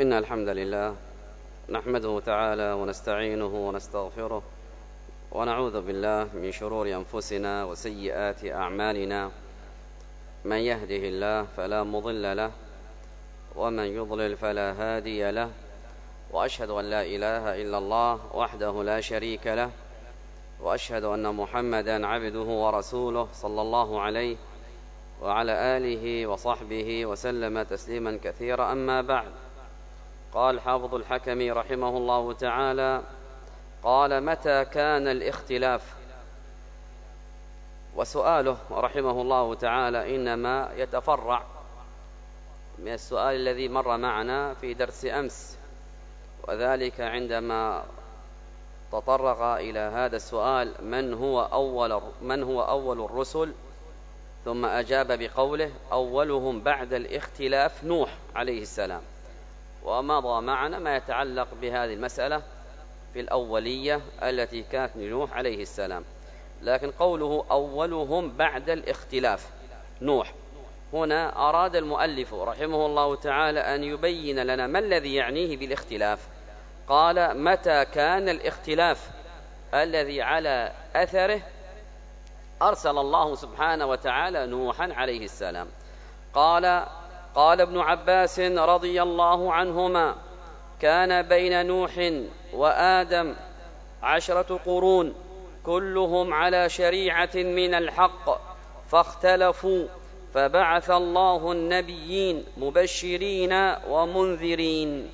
إن الحمد لله نحمده تعالى ونستعينه ونستغفره ونعوذ بالله من شرور أنفسنا وسيئات أعمالنا. من يهده الله فلا مضل له ومن يضلل فلا هادي له، وأشهد أن لا إله إلا الله وحده لا شريك له، وأشهد أن محمدا عبده ورسوله صلى الله عليه وعلى آله وصحبه وسلم تسليما كثيرا. أما بعد، قال حافظ الحكم رحمه الله تعالى: قال: متى كان الاختلاف؟ وسؤاله رحمه الله تعالى إنما يتفرع من السؤال الذي مر معنا في درس أمس، وذلك عندما تطرق إلى هذا السؤال: من هو أول الرسل؟ ثم أجاب بقوله: أولهم بعد الاختلاف نوح عليه السلام. ومضى معنا ما يتعلق بهذه المسألة في الأولية التي كانت لنوح عليه السلام. لكن قوله أولهم بعد الاختلاف نوح، هنا أراد المؤلف رحمه الله تعالى أن يبين لنا ما الذي يعنيه بالاختلاف. قال: متى كان الاختلاف الذي على أثره أرسل الله سبحانه وتعالى نوحا عليه السلام. قال ابن عباس رضي الله عنهما: كان بين نوح وآدم 10 قرون كلهم على شريعة من الحق فاختلفوا، فبعث الله النبيين مبشرين ومنذرين.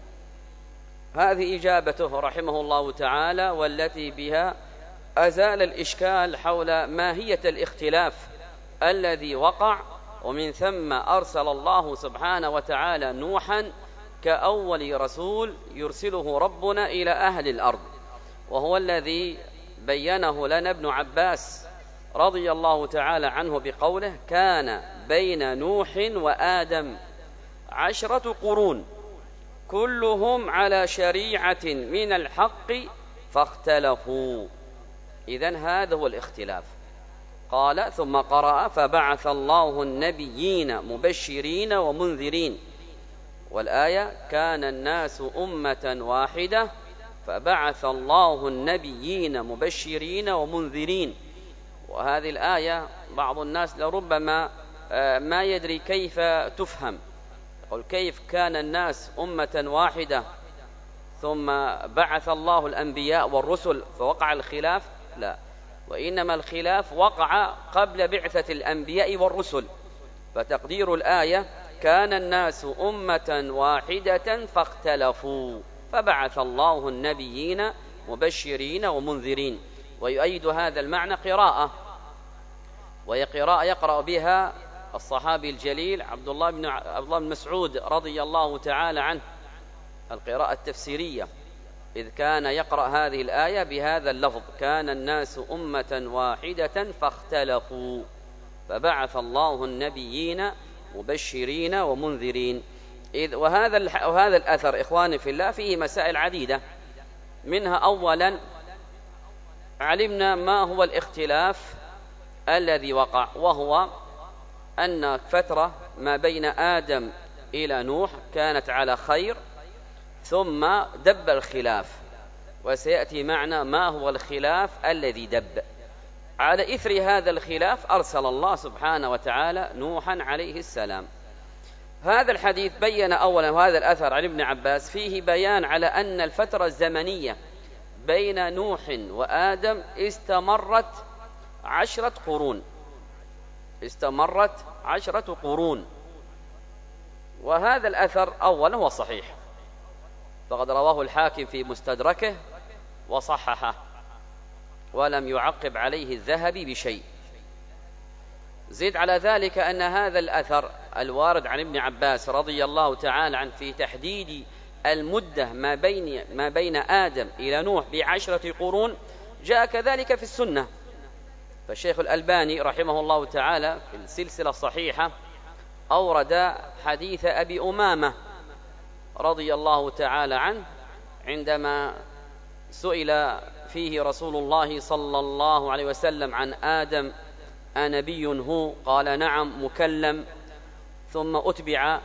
هذه إجابته رحمه الله تعالى، والتي بها أزال الإشكال حول ماهية الاختلاف الذي وقع، ومن ثم أرسل الله سبحانه وتعالى نوحا كأول رسول يرسله ربنا إلى أهل الأرض، وهو الذي بينه لنا ابن عباس رضي الله تعالى عنه بقوله: كان بين نوح وآدم 10 قرون كلهم على شريعة من الحق فاختلفوا. إذن هذا هو الاختلاف. قال ثم قرأ: فبعث الله النبيين مبشرين ومنذرين. والآية: كان الناس أمة واحدة فبعث الله النبيين مبشرين ومنذرين. وهذه الآية بعض الناس لربما ما يدري كيف تفهم. يقول: كيف كان الناس أمة واحدة ثم بعث الله الأنبياء والرسل فوقع الخلاف؟ لا، وإنما الخلاف وقع قبل بعثة الأنبياء والرسل. فتقدير الآية: كان الناس أمة واحدة فاختلفوا فبعث الله النبيين مبشرين ومنذرين. ويؤيد هذا المعنى قراءة، وهي قراءة يقرأ بها الصحابي الجليل عبد الله بن مسعود رضي الله تعالى عنه، القراءة التفسيرية، إذ كان يقرأ هذه الآية بهذا اللفظ: كان الناس أمة واحدة فاختلفوا فبعث الله النبيين مبشرين ومنذرين. وهذا الأثر إخواني في الله فيه مسائل عديدة. منها: أولا، علمنا ما هو الاختلاف الذي وقع، وهو أن فترة ما بين آدم إلى نوح كانت على خير، ثم دب الخلاف، وسيأتي معنا ما هو الخلاف الذي دب. على إثر هذا الخلاف أرسل الله سبحانه وتعالى نوحا عليه السلام. هذا الحديث بين أولا، وهذا الأثر عن ابن عباس فيه بيان على أن الفترة الزمنية بين نوح وآدم استمرت 10 قرون، استمرت 10 قرون. وهذا الأثر أولا هو صحيح، فقد رواه الحاكم في مستدركه وصححه، ولم يعقب عليه الذهبي بشيء. زيد على ذلك أن هذا الأثر الوارد عن ابن عباس رضي الله تعالى عنه في تحديد المدة ما بين آدم إلى نوح ب10 قرون جاء كذلك في السنة. فالشيخ الألباني رحمه الله تعالى في السلسلة الصحيحة أورد حديث أبي أمامة رضي الله تعالى عنه عندما سئل فيه رسول الله صلى الله عليه وسلم عن آدم: أنبي هو؟ قال: نعم مكلم. ثم أتبع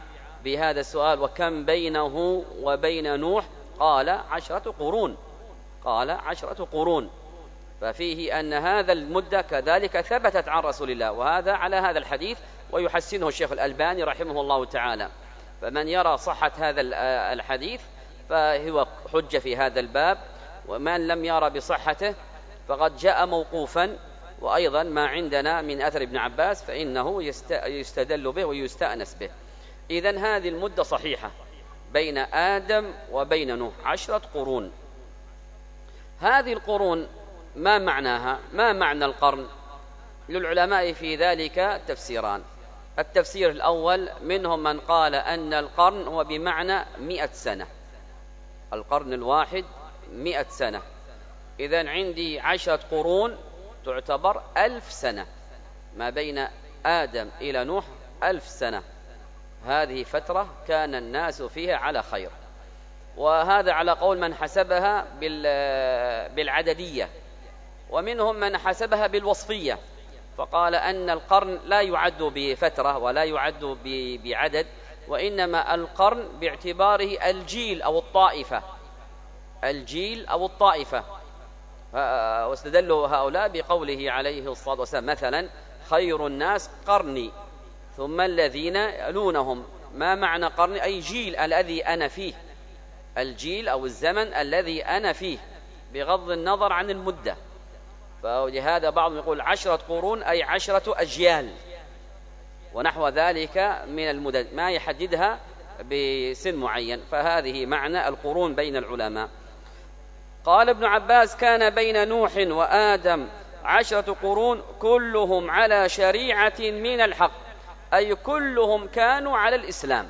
بهذا السؤال: وكم بينه وبين نوح؟ قال 10 قرون. قال 10 قرون. ففيه أن هذا المدة كذلك ثبتت عن رسول الله، وهذا على هذا الحديث، ويحسنه الشيخ الألباني رحمه الله تعالى. فمن يرى صحة هذا الحديث فهو حجة في هذا الباب، ومن لم يرى بصحته فقد جاء موقوفا. وأيضا ما عندنا من أثر ابن عباس فإنه يستدل به ويستأنس به. إذن هذه المدة صحيحة بين آدم وبين نوح 10 قرون. هذه القرون ما معناها؟ ما معنى القرن؟ للعلماء في ذلك تفسيران. التفسير الأول: منهم من قال أن القرن هو بمعنى 100 سنة، القرن الواحد 100 سنة. إذن عندي 10 قرون تعتبر 1000 سنة، ما بين آدم إلى نوح 1000 سنة. هذه فترة كان الناس فيها على خير. وهذا على قول من حسبها بالعددية، ومنهم من حسبها بالوصفية، فقال أن القرن لا يعد بفترة ولا يعد بعدد، وإنما القرن باعتباره الجيل أو الطائفة، الجيل أو الطائفة. واستدلوا هؤلاء بقوله عليه الصلاة والسلام مثلا: خير الناس قرني ثم الذين يلونهم. ما معنى قرن؟ أي جيل الذي أنا فيه، الجيل أو الزمن الذي أنا فيه، بغض النظر عن المدة. فلهذا بعضهم يقول 10 قرون أي 10 أجيال ونحو ذلك من المدد، ما يحددها بسن معين. فهذه معنى القرون بين العلماء. قال ابن عباس: كان بين نوح وآدم 10 قرون كلهم على شريعة من الحق، أي كلهم كانوا على الإسلام،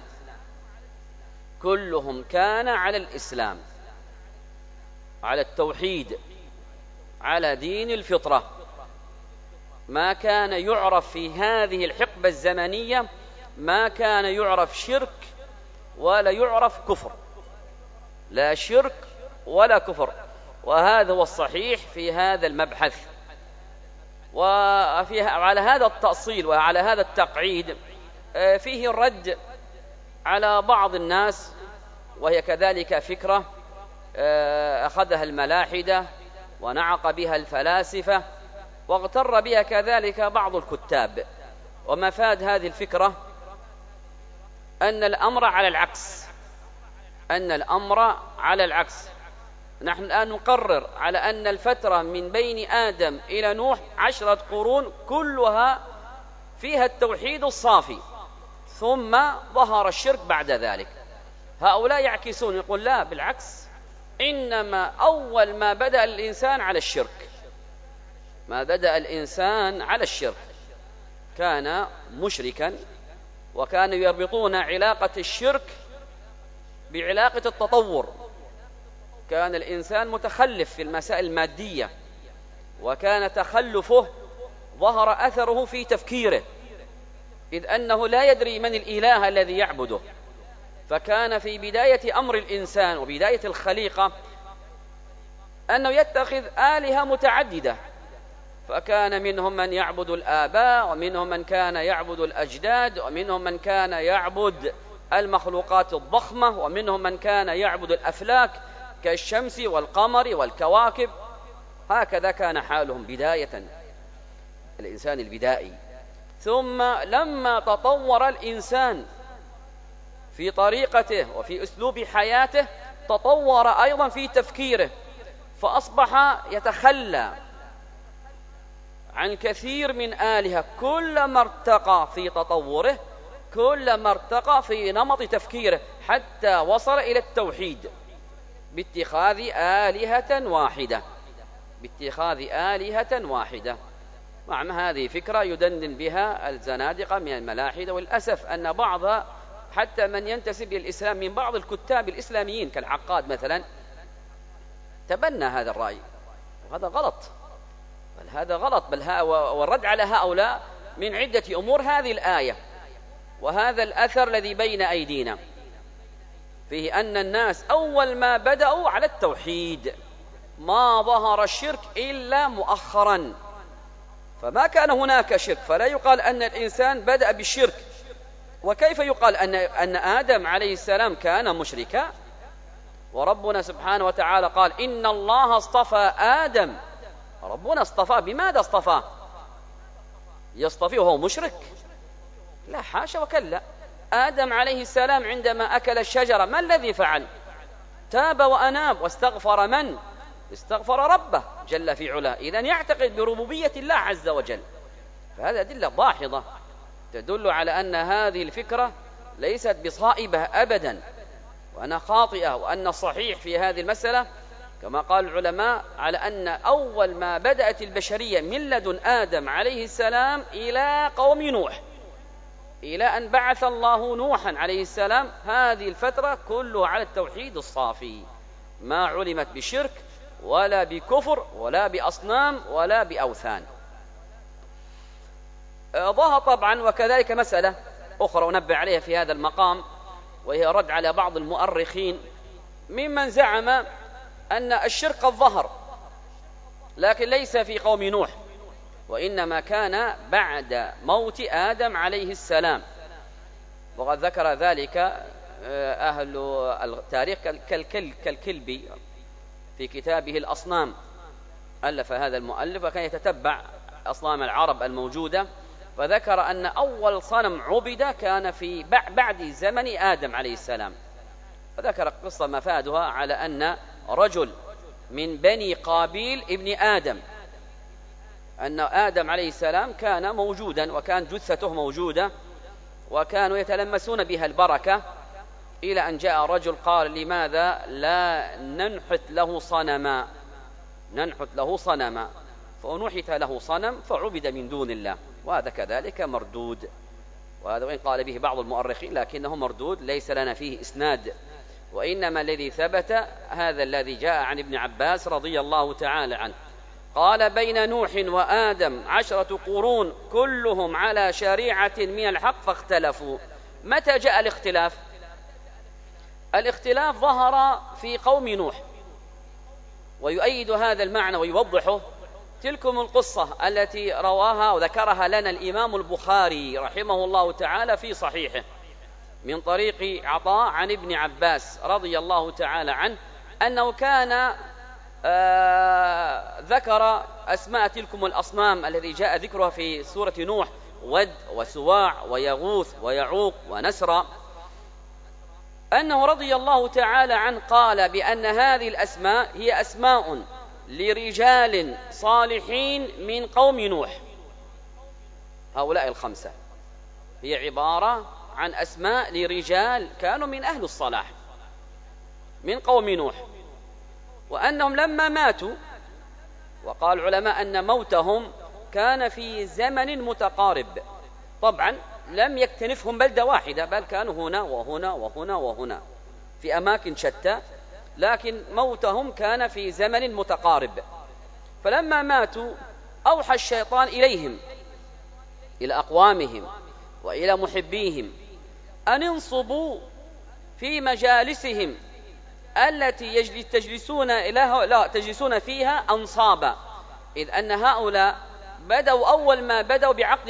كلهم كان على الإسلام، على التوحيد، على دين الفطرة. ما كان يعرف في هذه الحقبة الزمنية، ما كان يعرف شرك ولا يعرف كفر، لا شرك ولا كفر. وهذا هو الصحيح في هذا المبحث. وعلى هذا التأصيل وعلى هذا التقعيد فيه الرد على بعض الناس، وهي كذلك فكرة أخذها الملاحدة ونعق بها الفلاسفة، واغتر بها كذلك بعض الكتاب. ومفاد هذه الفكرة أن الأمر على العكس، أن الأمر على العكس. نحن الآن نقرر على أن الفترة من بين آدم إلى نوح 10 قرون كلها فيها التوحيد الصافي، ثم ظهر الشرك بعد ذلك. هؤلاء يعكسون، يقول لا بالعكس، إنما أول ما بدأ الإنسان على الشرك، ما بدأ الإنسان على الشرك كان مشركا، وكانوا يربطون علاقة الشرك بعلاقة التطور. كان الإنسان متخلف في المسائل المادية، وكان تخلفه ظهر أثره في تفكيره، إذ أنه لا يدري من الإله الذي يعبده. فكان في بداية أمر الإنسان وبداية الخليقة أنه يتخذ آلهة متعددة، فكان منهم من يعبد الآباء، ومنهم من كان يعبد الأجداد، ومنهم من كان يعبد المخلوقات الضخمة، ومنهم من كان يعبد الأفلاك كالشمس والقمر والكواكب. هكذا كان حالهم بداية، الإنسان البدائي. ثم لما تطور الإنسان في طريقته وفي أسلوب حياته، تطور أيضا في تفكيره، فأصبح يتخلى عن كثير من آلهة. كلما ارتقى في تطوره، كلما ارتقى في نمط تفكيره، حتى وصل إلى التوحيد باتخاذ آلهة واحدة، باتخاذ آلهة واحدة. مع هذه فكرة يدندن بها الزنادقة من الملاحدة، والأسف أن بعض حتى من ينتسب للإسلام من بعض الكتاب الإسلاميين كالعقاد مثلا تبنى هذا الرأي، وهذا غلط، بل هذا غلط. والرد على هؤلاء من عدة أمور: هذه الآية وهذا الأثر الذي بين أيدينا فيه أن الناس أول ما بدأوا على التوحيد، ما ظهر الشرك إلا مؤخرا، فما كان هناك شرك. فلا يقال أن الإنسان بدأ بالشرك وكيف يقال أن آدم عليه السلام كان مشركا؟ وربنا سبحانه وتعالى قال إن الله اصطفى آدم. ربنا اصطفاه، بماذا اصطفاه؟ يصطفيه وهو مشرك؟ لا، حاشا وكلا. آدم عليه السلام عندما أكل الشجرة ما الذي فعل؟ تاب وأناب واستغفر من؟ استغفر ربه جل في علاه. إذن يعتقد بربوبية الله عز وجل. فهذا أدلة ضاحضة تدل على أن هذه الفكرة ليست بصائبة أبدا، وأنها خاطئة، وأن الصحيح في هذه المسألة كما قال العلماء على أن أول ما بدأت البشرية من لدن آدم عليه السلام إلى قوم نوح، إلى أن بعث الله نوحا عليه السلام، هذه الفترة كلها على التوحيد الصافي، ما علمت بشرك ولا بكفر ولا بأصنام ولا بأوثان. ظهر طبعا وكذلك مسألة أخرى أنبه عليها في هذا المقام، وهي رد على بعض المؤرخين ممن زعم أن الشرك قد ظهر لكن ليس في قوم نوح، وإنما كان بعد موت آدم عليه السلام. وقد ذكر ذلك أهل التاريخ كالكلبي في كتابه الأصنام، ألف هذا المؤلف وكان يتتبع أصنام العرب الموجودة، فذكر أن أول صنم عبد كان في بعد زمن آدم عليه السلام. فذكر قصة مفادها على أن رجل من بني قابيل ابن آدم، أن آدم عليه السلام كان موجودا وكان جثته موجودة وكانوا يتلمسون بها البركة، إلى أن جاء رجل قال لماذا لا ننحت له صنما، فنحت له صنم فعبد من دون الله، وهذا كذلك مردود. وهذا وإن قال به بعض المؤرخين لكنه مردود ليس لنا فيه إسناد، وإنما الذي ثبت هذا الذي جاء عن ابن عباس رضي الله تعالى عنه قال بين نوح وآدم 10 قرون كلهم على شريعة من الحق فاختلفوا. متى جاء الاختلاف؟ الاختلاف ظهر في قوم نوح، ويؤيد هذا المعنى ويوضحه تلكم القصة التي رواها وذكرها لنا الإمام البخاري رحمه الله تعالى في صحيحه من طريق عطاء عن ابن عباس رضي الله تعالى عنه أنه كان ذكر أسماء تلكم الأصنام الذي جاء ذكرها في سورة نوح: ود وسواع ويغوث ويعوق ونسرا، أنه رضي الله تعالى عنه قال بأن هذه الأسماء هي أسماء لرجال صالحين من قوم نوح. هؤلاء ال5 هي عبارة عن أسماء لرجال كانوا من أهل الصلاح من قوم نوح، وأنهم لما ماتوا، وقال العلماء أن موتهم كان في زمن متقارب، طبعا لم يكتنفهم بلدة واحدة بل كانوا هنا وهنا وهنا وهنا في أماكن شتى، لكن موتهم كان في زمن متقارب. فلما ماتوا أوحى الشيطان إليهم، إلى أقوامهم وإلى محبيهم، أن انصبوا في مجالسهم التي تجلسون فيها أنصابا، إذ أن هؤلاء بدأوا أول ما بدأوا بعقد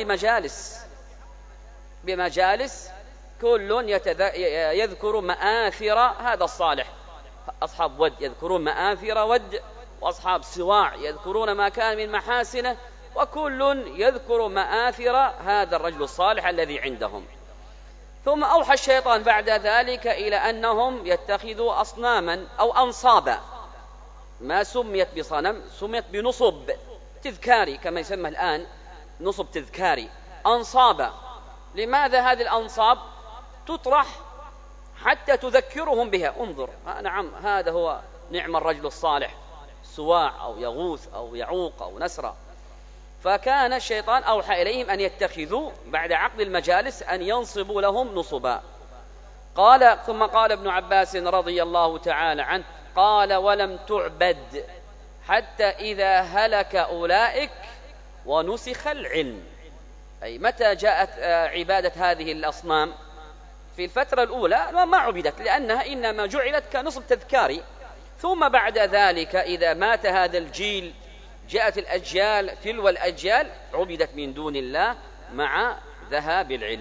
بمجالس كل يذكر مآثر هذا الصالح. أصحاب ود يذكرون مآثر ود، وأصحاب سواع يذكرون ما كان من محاسنه، وكل يذكر مآثر هذا الرجل الصالح الذي عندهم. ثم أوحى الشيطان بعد ذلك إلى أنهم يتخذوا أصناما أو أنصابا، ما سميت بصنم، سميت بنصب تذكاري كما يسمى الآن، نصب تذكاري، أنصابا. لماذا هذه الأنصاب تطرح؟ حتى تذكرهم بها. انظر، نعم هذا هو نعم الرجل الصالح، سواع أو يغوث أو يعوق أو نسرا. فكان الشيطان أوحى إليهم أن يتخذوا بعد عقد المجالس أن ينصبوا لهم نصبا. ثم قال ابن عباس رضي الله تعالى عنه قال ولم تعبد حتى إذا هلك أولئك ونسخ العلم. أي متى جاءت عبادة هذه الأصنام؟ في الفترة الأولى ما عبدت، لأنها إنما جعلت كنصب تذكاري. ثم بعد ذلك إذا مات هذا الجيل جاءت الأجيال تلو الأجيال عبدت من دون الله مع ذهاب العلم.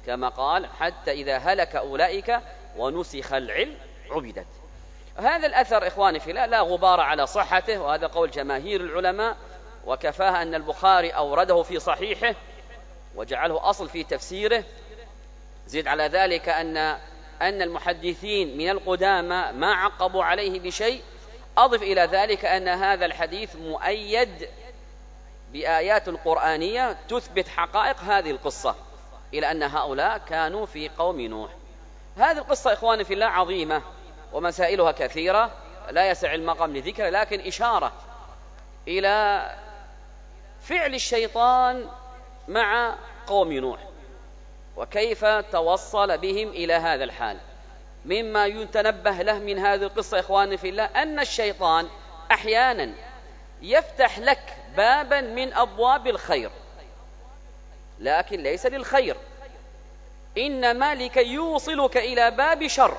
كما قال حتى إذا هلك أولئك ونسخ العلم عبدت. هذا الأثر إخواني في الله لا غبار على صحته، وهذا قول جماهير العلماء، وكفاها أن البخاري أورده في صحيحه وجعله أصل في تفسيره. زد على ذلك أن المحدثين من القدامى ما عقبوا عليه بشيء. أضف إلى ذلك أن هذا الحديث مؤيد بآيات قرآنية تثبت حقائق هذه القصة، إلى أن هؤلاء كانوا في قوم نوح. هذه القصة إخواني في الله عظيمة ومسائلها كثيرة لا يسع المقام لذكر، لكن إشارة إلى فعل الشيطان مع قوم نوح وكيف توصل بهم إلى هذا الحال. مما يتنبه له من هذه القصة إخواني في الله أن الشيطان أحيانا يفتح لك بابا من أبواب الخير، لكن ليس للخير، إنما لكي يوصلك إلى باب شر.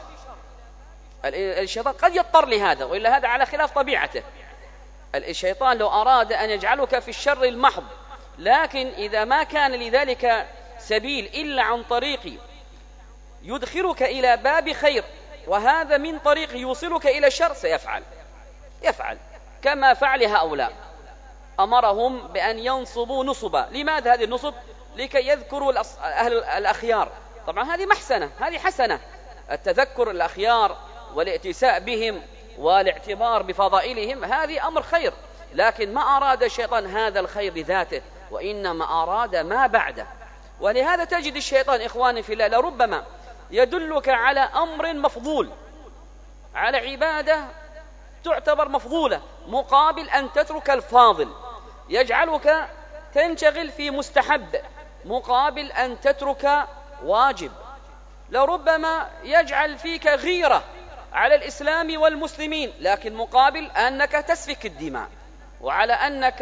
الشيطان قد يضطر لهذا، وإلا هذا على خلاف طبيعته. الشيطان لو أراد أن يجعلك في الشر المحض، لكن إذا ما كان لذلك سبيل إلا عن طريق يدخلك إلى باب خير، وهذا من طريق يوصلك إلى الشر، يفعل كما فعل هؤلاء. أمرهم بأن ينصبوا نصبا. لماذا هذه النصب؟ لكي يذكروا أهل الأخيار. طبعا هذه محسنة، هذه حسنة، التذكر الأخيار والائتساء بهم والاعتبار بفضائلهم، هذه أمر خير. لكن ما أراد الشيطان هذا الخير لذاته، وإنما أراد ما بعده. ولهذا تجد الشيطان إخواني في الله لربما يدلك على أمر مفضول، على عبادة تعتبر مفضولة، مقابل أن تترك الفاضل. يجعلك تنشغل في مستحب مقابل أن تترك واجب. لربما يجعل فيك غيرة على الإسلام والمسلمين، لكن مقابل أنك تسفك الدماء، وعلى أنك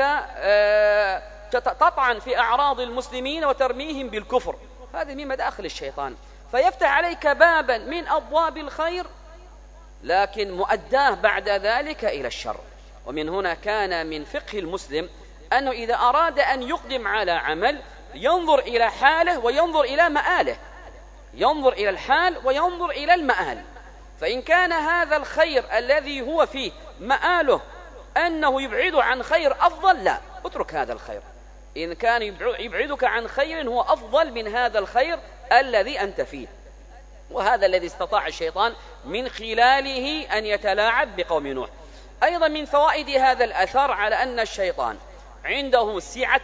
تطعن في أعراض المسلمين وترميهم بالكفر. هذه من مداخل الشيطان، فيفتح عليك بابا من أبواب الخير، لكن مؤداه بعد ذلك إلى الشر. ومن هنا كان من فقه المسلم أنه إذا أراد أن يقدم على عمل ينظر إلى حاله وينظر إلى مآله، ينظر إلى الحال وينظر إلى المآل. فإن كان هذا الخير الذي هو فيه مآله أنه يبعد عن خير أفضل، لا، اترك هذا الخير. إن كان يبعدك عن خير هو أفضل من هذا الخير الذي أنت فيه. وهذا الذي استطاع الشيطان من خلاله أن يتلاعب بقوم نوح. أيضا من فوائد هذا الأثر على أن الشيطان عنده سعة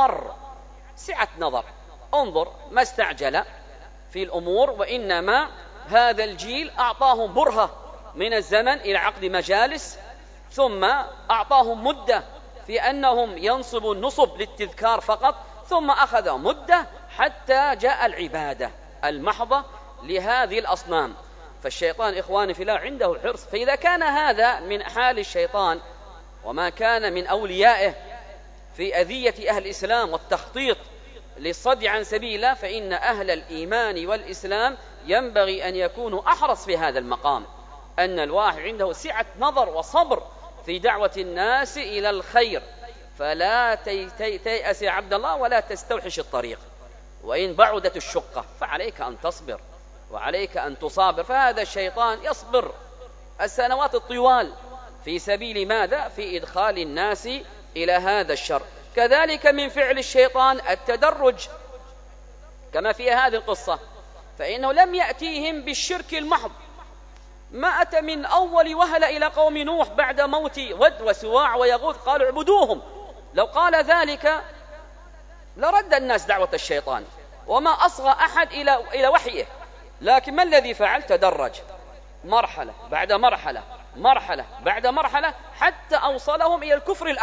نظر. انظر ما استعجل في الأمور، وإنما هذا الجيل أعطاهم برهة من الزمن إلى عقد مجالس، ثم أعطاهم مدة في أنهم ينصبوا النصب للتذكار فقط، ثم أخذ مدة حتى جاء العبادة المحضة لهذه الأصنام. فالشيطان إخواني في الله عنده حرص. فإذا كان هذا من حال الشيطان وما كان من أوليائه في أذية أهل الإسلام والتخطيط للصد عن سبيل الله، فإن أهل الإيمان والإسلام ينبغي أن يكونوا أحرص في هذا المقام، أن الواحد عنده سعة نظر وصبر في دعوة الناس إلى الخير. فلا تيأس يا عبد الله ولا تستوحش الطريق، وإن بعدت الشقة فعليك أن تصبر وعليك أن تصابر. فهذا الشيطان يصبر السنوات الطوال في سبيل ماذا؟ في إدخال الناس إلى هذا الشر. كذلك من فعل الشيطان التدرج كما في هذه القصة، فإنه لم يأتيهم بالشرك المحض، ما أتى من أول وهلة إلى قوم نوح بعد موت ود وسواع ويغوث قالوا اعبدوهم. لو قال ذلك لرد الناس دعوة الشيطان وما أصغى أحد إلى وحيه. لكن ما الذي فعل؟ تدرج مرحلة بعد مرحلة، مرحلة بعد مرحلة، حتى أوصلهم إلى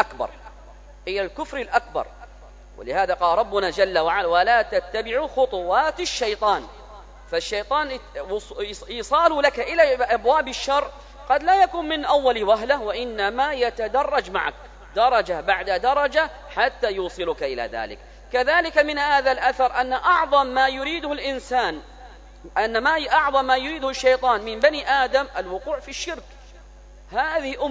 الكفر الأكبر. ولهذا قال ربنا جل وعلا ولا تتبعوا خطوات الشيطان. فالشيطان إيصال لك إلى أبواب الشر قد لا يكون من أول وهلة، وإنما يتدرج معك درجة بعد درجة حتى يوصلك إلى ذلك. كذلك من هذا الأثر أن أعظم ما يريده الإنسان، أعظم ما يريده الشيطان من بني آدم الوقوع في الشرك. هذه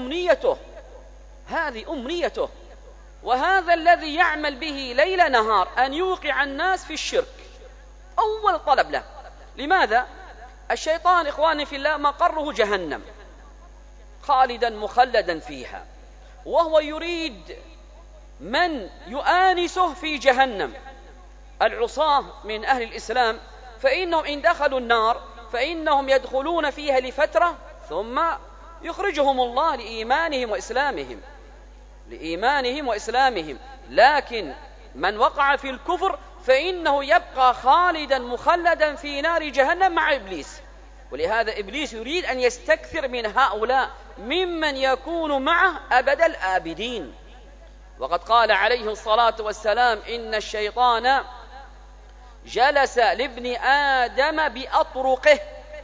أمنيته، وهذا الذي يعمل به ليل نهار أن يوقع الناس في الشرك. أول طلب له. لماذا؟ الشيطان إخواني في الله مقره جهنم خالدا مخلدا فيها، وهو يريد من يؤانسه في جهنم. العصاة من أهل الإسلام فإنهم إن دخلوا النار فإنهم يدخلون فيها لفترة ثم يخرجهم الله لإيمانهم وإسلامهم، لكن من وقع في الكفر فإنه يبقى خالدا مخلدا في نار جهنم مع إبليس. ولهذا إبليس يريد أن يستكثر من هؤلاء ممن يكون معه أبد الآبدين. وقد قال عليه الصلاة والسلام: إن الشيطان جلس لابن آدم بأطرقه،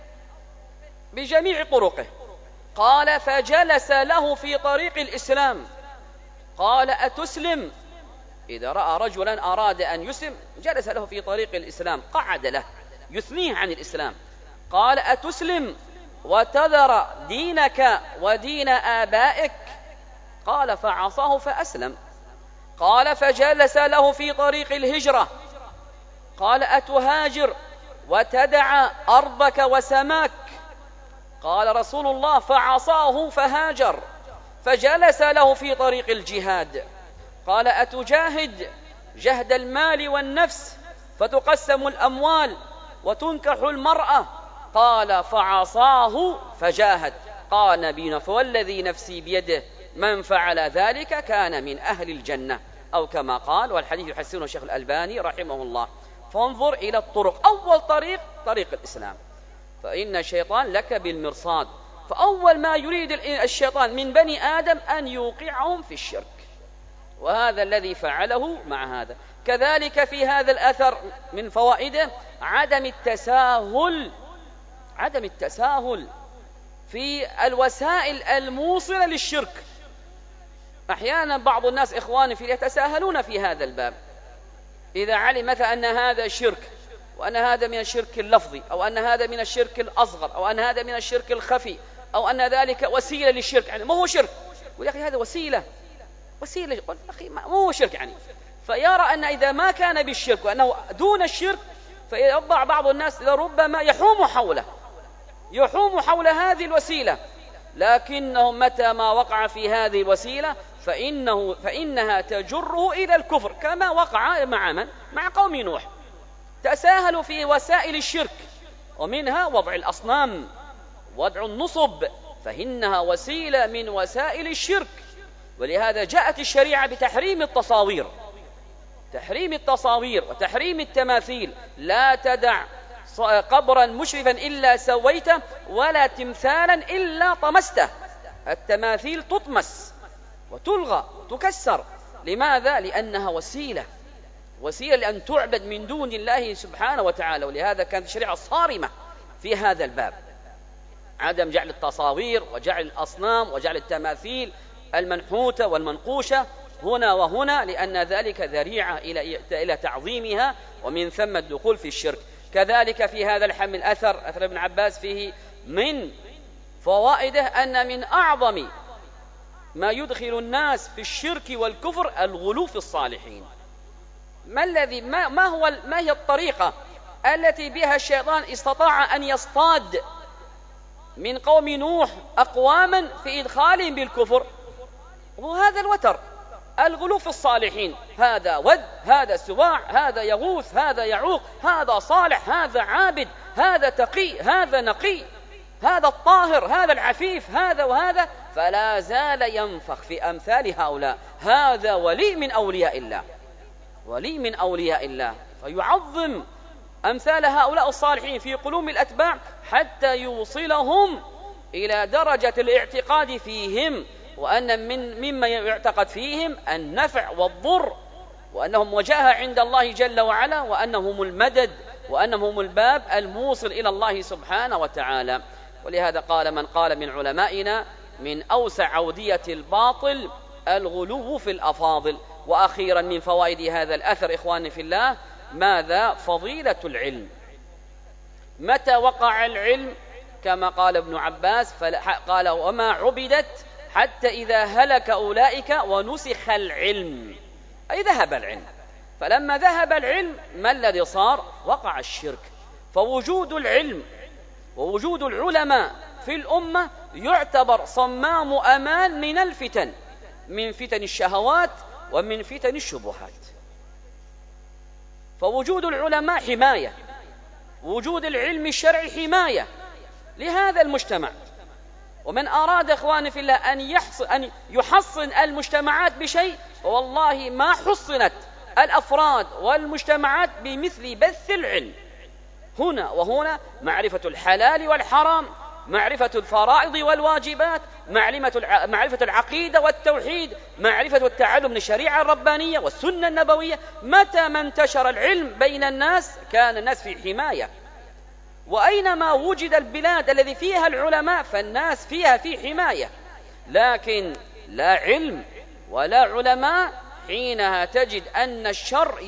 بجميع طرقه. قال: فجلس له في طريق الإسلام. قال: أتسلم؟ إذا رأى رجلا أراد أن يسلم جلس له في طريق الإسلام، قعد له يثنيه عن الإسلام. قال: أتسلم وتذر دينك ودين آبائك؟ قال: فعصاه فأسلم. قال: فجلس له في طريق الهجرة. قال: أتهاجر وتدع أرضك وسماك؟ قال رسول الله: فعصاه فهاجر. فجلس له في طريق الجهاد. قال: أتجاهد جهد المال والنفس فتقسم الأموال وتنكح المرأة؟ قال: فعصاه فجاهد. قال نبينا: فوالذي نفسي بيده من فعل ذلك كان من أهل الجنة، أو كما قال، والحديث يحسنه الشيخ الألباني رحمه الله. فانظر إلى الطرق. أول طريق الإسلام، فإن الشيطان لك بالمرصاد. فأول ما يريد الشيطان من بني آدم أن يوقعهم في الشرك، وهذا الذي فعله مع هذا. كذلك في هذا الأثر من فوائده عدم التساهل في الوسائل الموصلة للشرك. أحيانا بعض الناس إخواني يتساهلون في هذا الباب. إذا علم مثلا أن هذا شرك، وأن هذا من الشرك اللفظي، أو أن هذا من الشرك الأصغر، أو أن هذا من الشرك الخفي، أو أن ذلك وسيلة للشرك، يعني ما هو شرك، يقول: يا أخي هذا وسيلة، يقول: أخي ما هو شرك يعني. فيرى أن إذا ما كان بالشرك وأنه دون الشرك، فيضع بعض الناس لربما يحوم حول هذه الوسيلة، لكنه متى ما وقع في هذه الوسيلة فإنها تجره إلى الكفر، كما وقع مع قوم نوح. تساهلوا في وسائل الشرك، ومنها وضع الأصنام، وضع النصب، فإنها وسيلة من وسائل الشرك. ولهذا جاءت الشريعة بتحريم التصاوير وتحريم التماثيل. لا تدع قبرا مشرفا إلا سويته، ولا تمثالا إلا طمسته. التماثيل تطمس وتلغى وتكسر. لماذا؟ لأنها وسيلة لأن تعبد من دون الله سبحانه وتعالى. ولهذا كانت الشريعة صارمة في هذا الباب، عدم جعل التصاوير وجعل الأصنام وجعل التماثيل المنحوتة والمنقوشة هنا وهنا، لأن ذلك ذريعة إلى تعظيمها، ومن ثم الدخول في الشرك. كذلك في هذا الحمل أثر ابن عباس فيه من فوائده أن من أعظم ما يدخل الناس في الشرك والكفر الغلو في الصالحين. ما هي الطريقة التي بها الشيطان استطاع أن يصطاد من قوم نوح أقواما في إدخالهم بالكفر؟ وهذا الوتر، الغلو في الصالحين. هذا ود، هذا سواع، هذا يغوث، هذا يعوق، هذا صالح، هذا عابد، هذا تقي، هذا نقي، هذا الطاهر، هذا العفيف، هذا وهذا. فلا زال ينفخ في أمثال هؤلاء. هذا ولي من أولياء الله، فيعظم أمثال هؤلاء الصالحين في قلوب الأتباع حتى يوصلهم إلى درجة الاعتقاد فيهم، وأن مما يعتقد فيهم النفع والضر، وأنهم وجاهة عند الله جل وعلا، وأنهم المدد، وأنهم الباب الموصل إلى الله سبحانه وتعالى. ولهذا قال من قال من علمائنا: من أوسع أودية الباطل الغلو في الأفاضل. وأخيرا من فوائد هذا الأثر إخواني في الله، ماذا؟ فضيلة العلم. متى وقع العلم؟ كما قال ابن عباس، قال: وما عبدت حتى إذا هلك أولئك ونسخ العلم، أي ذهب العلم. فلما ذهب العلم ما الذي صار؟ وقع الشرك. فوجود العلم ووجود العلماء في الأمة يعتبر صمام أمان من الفتن، من فتن الشهوات ومن فتن الشبهات. فوجود العلماء حماية، وجود العلم الشرعي حماية لهذا المجتمع. ومن أراد إخواني في الله أن يحصن المجتمعات بشيء، والله ما حصنت الأفراد والمجتمعات بمثل بث العلم. هنا وهنا معرفة الحلال والحرام، معرفة الفرائض والواجبات، معرفة العقيدة والتوحيد، معرفة والتعلم من الشريعة الربانية والسنة النبوية. متى ما انتشر العلم بين الناس كان الناس في حماية. وأينما وجد البلاد الذي فيها العلماء فالناس فيها في حماية. لكن لا علم ولا علماء حينها تجد أن الشر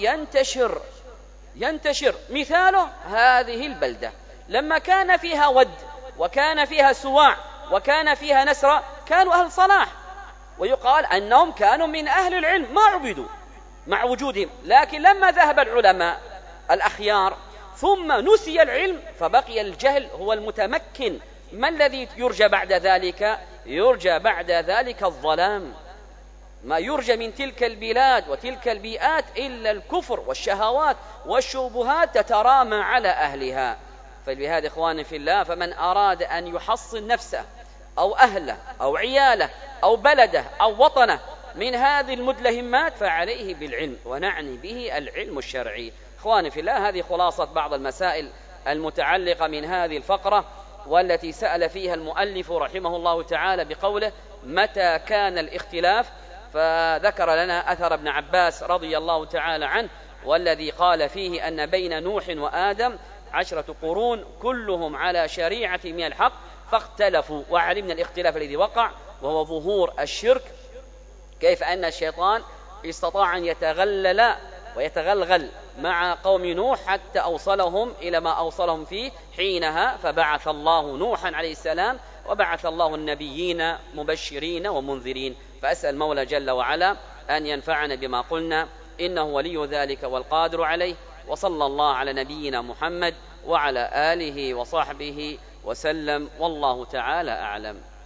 ينتشر. مثاله هذه البلدة لما كان فيها ود وكان فيها سواع وكان فيها نسرة كانوا أهل صلاح، ويقال أنهم كانوا من أهل العلم ما عبدوا مع وجودهم. لكن لما ذهب العلماء الأخيار ثم نسي العلم فبقي الجهل هو المتمكن. ما الذي يرجى بعد ذلك؟ يرجى بعد ذلك الظلام. ما يرجى من تلك البلاد وتلك البيئات إلا الكفر والشهوات والشبهات تترامى على أهلها. فلهذا إخواني في الله، فمن أراد أن يحصن نفسه أو أهله أو عياله أو بلده أو وطنه من هذه المدلهمات فعليه بالعلم، ونعني به العلم الشرعي. إخواني في الله، هذه خلاصة بعض المسائل المتعلقة من هذه الفقرة، والتي سأل فيها المؤلف رحمه الله تعالى بقوله متى كان الاختلاف، فذكر لنا أثر ابن عباس رضي الله تعالى عنه، والذي قال فيه أن بين نوح وآدم 10 قرون كلهم على شريعة من الحق فاختلفوا. وعلمنا الاختلاف الذي وقع وهو ظهور الشرك، كيف أن الشيطان استطاع أن يتغلل ويتغلغل مع قوم نوح حتى أوصلهم إلى ما أوصلهم فيه. حينها فبعث الله نوحا عليه السلام وبعث الله النبيين مبشرين ومنذرين. فأسأل المولى جل وعلا أن ينفعنا بما قلنا، إنه ولي ذلك والقادر عليه. وصلى الله على نبينا محمد وعلى آله وصحبه وسلم، والله تعالى أعلم.